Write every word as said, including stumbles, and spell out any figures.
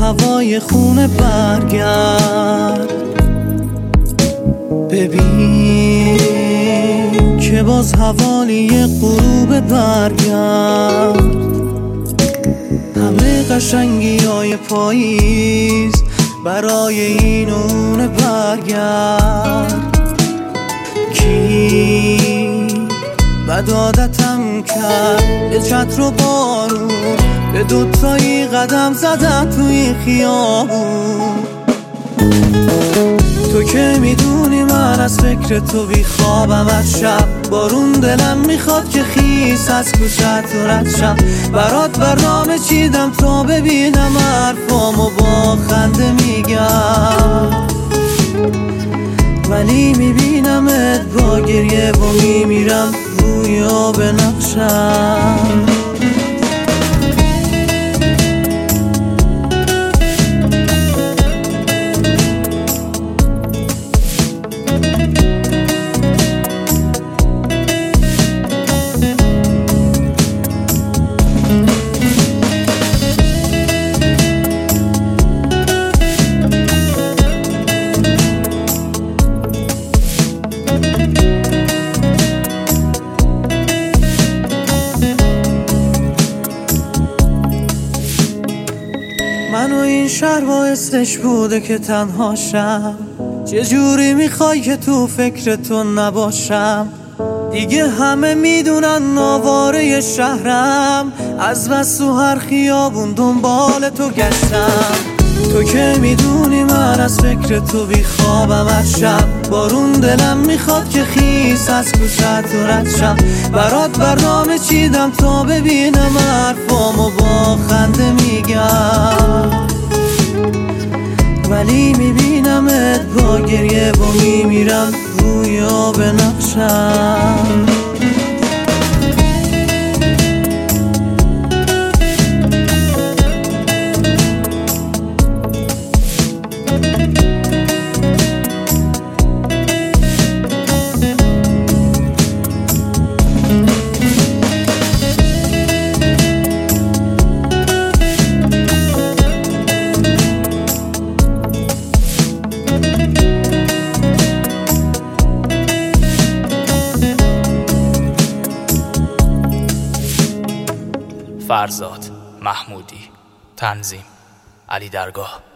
هوای خونه برگرد. ببین که باز حوالی غروب برگرد. همه قشنگی های پاییز برای این اون برگرد. کی بد عادتم کرد به چتر و بارون، به دوتایی قدم زدم توی خیابون. تو که میدونی من از فکر تو بیخوابم از شب. بارون دلم میخواد که خیس از کوچت رد شم. برات برنامه چیدم تا ببینم حرفامو با خنده میگم، ولی میبینمت با گریه و میمیرم روی آب نقشم. من و این شهر باعثش بوده که تنها شم. چجوری میخوای که تو فکر تو نباشم؟ دیگه همه میدونن آواره شهرم، از بس تو هر خیابون دنبال تو گشتم. تو که میدونی من از فکر تو بیخوابم از شب. بارون دلم میخواد که خیس از کوچت رد شم. برات برنامه چیدم تا ببینم حرفامو با خنده میگم، ولی میبینمت با گریه و میمیرم روی آب نقشم. فرزاد محمودی. تنظیم علی درگاه.